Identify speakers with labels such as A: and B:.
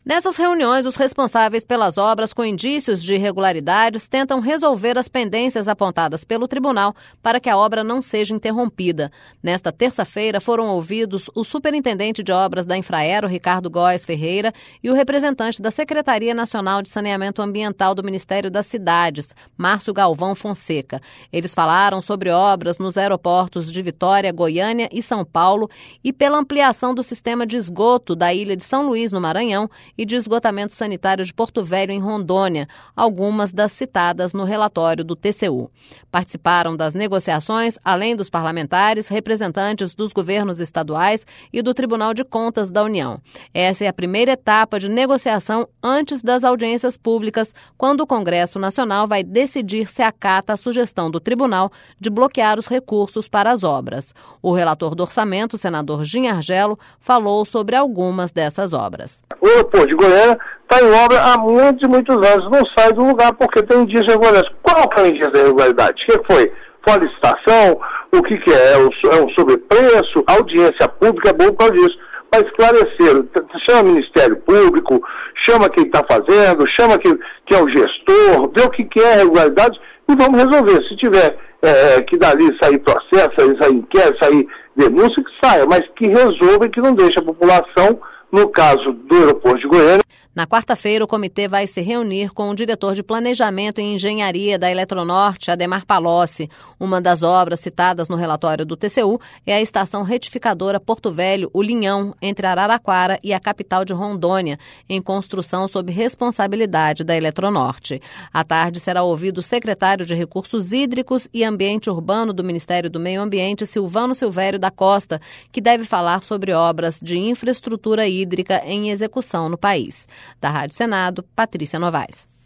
A: Nessas reuniões, os responsáveis pelas obras com indícios de irregularidades tentam resolver as pendências apontadas pelo tribunal para que a obra não seja interrompida. Nesta terça-feira, foram ouvidos o superintendente de obras da Infraero, Ricardo Góes Ferreira, e o representante da Secretaria Nacional de Saneamento Ambiental do Ministério das Cidades, Márcio Galvão Fonseca. Eles falaram sobre obras nos aeroportos de Vitória, Goiânia e São Paulo e pela ampliação do sistema de esgoto da ilha de São Luís, no Maranhão, e de esgotamento sanitário de Porto Velho, em Rondônia, algumas das citadas no relatório do TCU. Participaram das negociações, além dos parlamentares, representantes dos governos estaduais e do Tribunal de Contas da União. Essa é a primeira etapa de negociação antes das audiências públicas, quando o Congresso Nacional vai decidir se acata a sugestão do tribunal de bloquear os recursos para as obras. O relator do orçamento, o senador Gin Argello, falou sobre algumas dessas obras.
B: O aeroporto de Goiânia está em obra há muitos anos, não sai do lugar porque tem indício de irregularidade. Qual que é o indício de irregularidade? O que foi? Foi a licitação? O que é? É um sobrepreço? A audiência pública é boa por causa disso. Para esclarecer, chama o Ministério Público, chama quem está fazendo, chama quem é o gestor, vê o que é irregularidade e vamos resolver. Se tiver que dali sair processo, sair inquérito, sair denúncia, que saia, mas que resolva e que não deixe a população, no caso do aeroporto de Goiânia.
A: Na quarta-feira, o comitê vai se reunir com o diretor de Planejamento e Engenharia da Eletronorte, Ademar Palocci. Uma das obras citadas no relatório do TCU é a estação retificadora Porto Velho, o Linhão, entre Araraquara e a capital de Rondônia, em construção sob responsabilidade da Eletronorte. À tarde será ouvido o secretário de Recursos Hídricos e Ambiente Urbano do Ministério do Meio Ambiente, Silvano Silvério da Costa, que deve falar sobre obras de infraestrutura hídrica em execução no país. Da Rádio Senado, Patrícia Novaes.